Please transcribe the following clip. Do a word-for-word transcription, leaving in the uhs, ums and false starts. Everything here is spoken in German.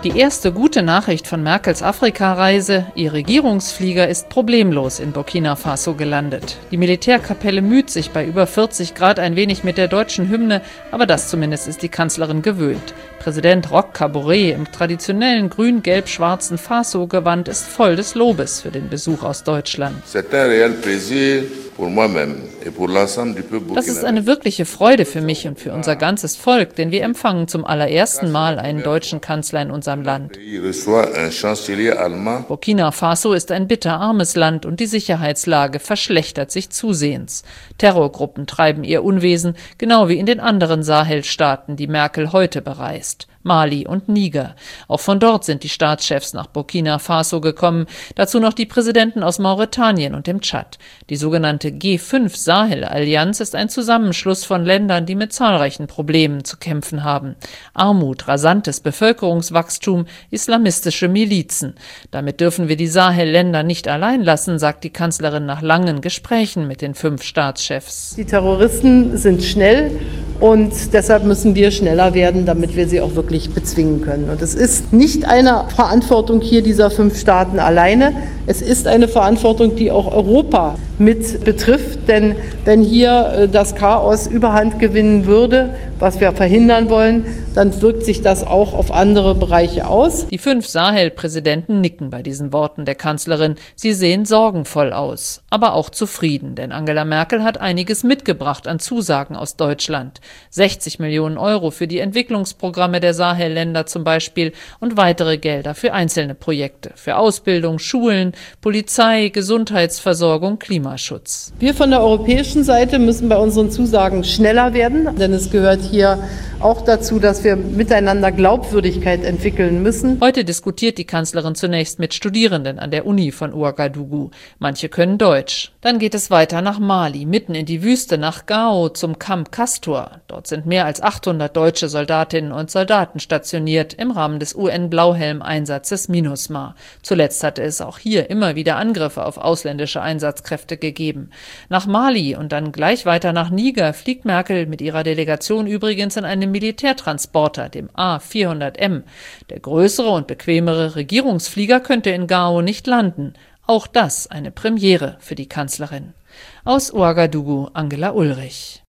Die erste gute Nachricht von Merkels Afrikareise: Ihr Regierungsflieger ist problemlos in Burkina Faso gelandet. Die Militärkapelle müht sich bei über vierzig Grad ein wenig mit der deutschen Hymne, aber das zumindest ist die Kanzlerin gewöhnt. Präsident Roch Kaboré im traditionellen grün-gelb-schwarzen Faso-Gewand ist voll des Lobes für den Besuch aus Deutschland. Das ist eine wirkliche Freude für mich und für unser ganzes Volk, denn wir empfangen zum allerersten Mal einen deutschen Kanzler in unserem Land. Burkina Faso ist ein bitterarmes Land und die Sicherheitslage verschlechtert sich zusehends. Terrorgruppen treiben ihr Unwesen, genau wie in den anderen Sahelstaaten, die Merkel heute bereist. Mali und Niger. Auch von dort sind die Staatschefs nach Burkina Faso gekommen, dazu noch die Präsidenten aus Mauretanien und dem Tschad. Die sogenannte G fünf Sahel-Allianz ist ein Zusammenschluss von Ländern, die mit zahlreichen Problemen zu kämpfen haben. Armut, rasantes Bevölkerungswachstum, islamistische Milizen. Damit dürfen wir die Sahel-Länder nicht allein lassen, sagt die Kanzlerin nach langen Gesprächen mit den fünf Staatschefs. Die Terroristen sind schnell und deshalb müssen wir schneller werden, damit wir sie auch wirklich bezwingen können. Und es ist nicht eine Verantwortung hier dieser fünf Staaten alleine. Es ist eine Verantwortung, die auch Europa mit betrifft. Denn wenn hier das Chaos Überhand gewinnen würde, was wir verhindern wollen, dann wirkt sich das auch auf andere Bereiche aus. Die fünf Sahel-Präsidenten nicken bei diesen Worten der Kanzlerin. Sie sehen sorgenvoll aus, aber auch zufrieden, denn Angela Merkel hat einiges mitgebracht an Zusagen aus Deutschland. sechzig Millionen Euro für die Entwicklungsprogramme der Sahelländer zum Beispiel und weitere Gelder für einzelne Projekte, für Ausbildung, Schulen, Polizei, Gesundheitsversorgung, Klimaschutz. Wir von der europäischen Seite müssen bei unseren Zusagen schneller werden, denn es gehört hier auch dazu, dass wir miteinander Glaubwürdigkeit entwickeln müssen. Heute diskutiert die Kanzlerin zunächst mit Studierenden an der Uni von Ouagadougou. Manche können Deutsch. Dann geht es weiter nach Mali, mitten in die Wüste nach Gao zum Camp Castor. Dort sind mehr als achthundert deutsche Soldatinnen und Soldaten stationiert im Rahmen des U N-Blauhelm-Einsatzes MINUSMA. Zuletzt hatte es auch hier immer wieder Angriffe auf ausländische Einsatzkräfte gegeben. Nach Mali und dann gleich weiter nach Niger fliegt Merkel mit ihrer Delegation übrigens in einem Militärtransporter, dem A vierhundert M. Der größere und bequemere Regierungsflieger könnte in Gao nicht landen. Auch das eine Premiere für die Kanzlerin. Aus Ouagadougou, Angela Ulrich.